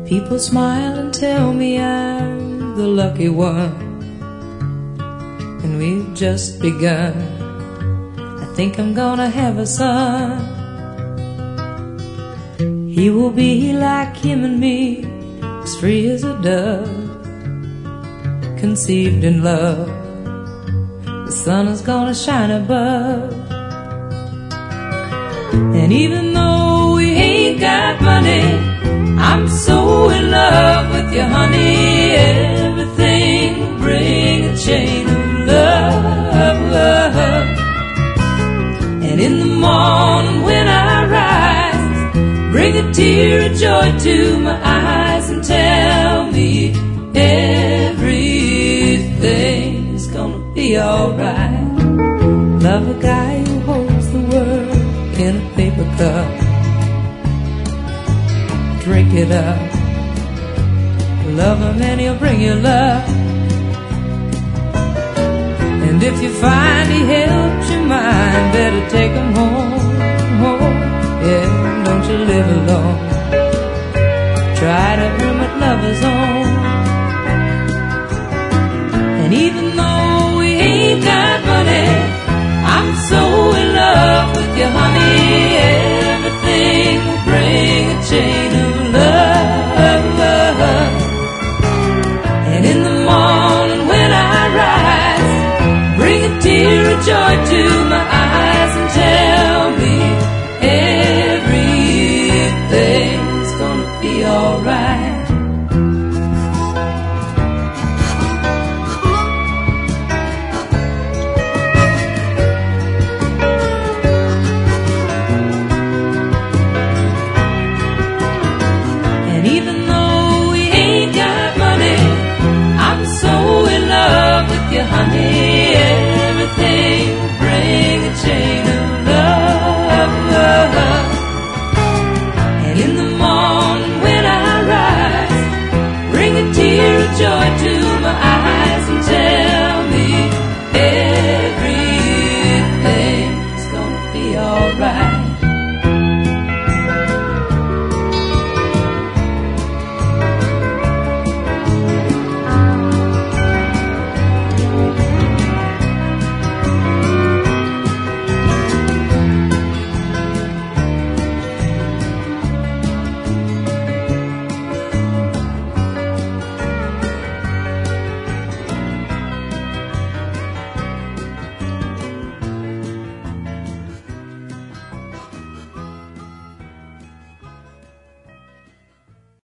People smile and tell me I'm the lucky one, and we've just begun. I think I'm gonna have a son. He will be like him and me, as free as a dove, conceived in love. The sun is gonna shine above. And even though we ain't got money, I'm so in love with you, honey. Everything will bring a chain of love. And in the morning when I rise, bring a tear of joy to my eyes and tell me everything's gonna be alright. Love a guy who holds the world in a paper cup. Drink it up. Love him and he'll bring you love. And if you find he helps your mind, better take him home, home. Yeah, don't you live alone.